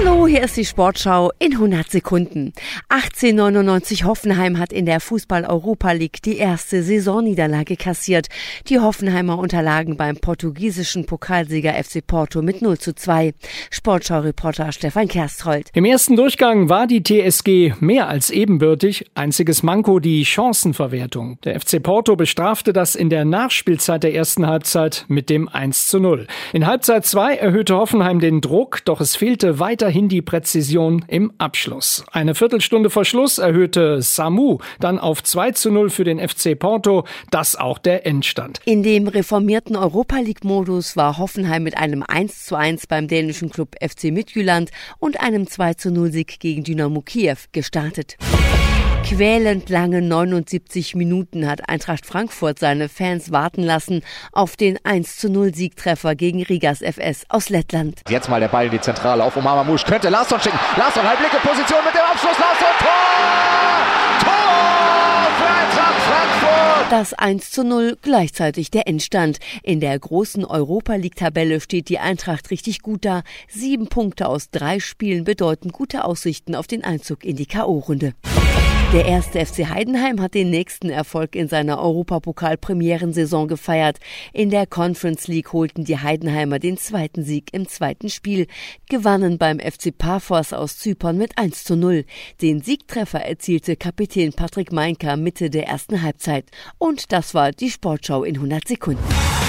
Hallo, hier ist die Sportschau in 100 Sekunden. 1899 Hoffenheim hat in der Fußball-Europa League die erste Saisonniederlage kassiert. Die Hoffenheimer unterlagen beim portugiesischen Pokalsieger FC Porto mit 0:2. Sportschau-Reporter Stefan Kerstrold. Im ersten Durchgang war die TSG mehr als ebenbürtig. Einziges Manko die Chancenverwertung. Der FC Porto bestrafte das in der Nachspielzeit der ersten Halbzeit mit dem 1:0. In Halbzeit 2 erhöhte Hoffenheim den Druck, doch es fehlte weiterhin die Präzision im Abschluss. Eine Viertelstunde vor Schluss erhöhte Samu dann auf 2:0 für den FC Porto. Das auch der Endstand. In dem reformierten Europa-League-Modus war Hoffenheim mit einem 1:1 beim dänischen Klub FC Midtjylland und einem 2:0-Sieg gegen Dynamo Kiew gestartet. Quälend lange 79 Minuten hat Eintracht Frankfurt seine Fans warten lassen auf den 1:0-Siegtreffer gegen Rigas FS aus Lettland. Jetzt mal der Ball in die Zentrale auf Omar Mamouche, könnte Larsson schicken. Larsson, halblinke Position mit dem Abschluss. Larsson, Tor! Tor für Eintracht Frankfurt! Das 1:0, gleichzeitig der Endstand. In der großen Europa-League-Tabelle steht die Eintracht richtig gut da. 7 Punkte aus 3 Spielen bedeuten gute Aussichten auf den Einzug in die K.O.-Runde. Der erste FC Heidenheim hat den nächsten Erfolg in seiner Europapokal-Premierensaison gefeiert. In der Conference League holten die Heidenheimer den zweiten Sieg im zweiten Spiel, gewannen beim FC Paphos aus Zypern mit 1:0. Den Siegtreffer erzielte Kapitän Patrick Mainka Mitte der ersten Halbzeit. Und das war die Sportschau in 100 Sekunden.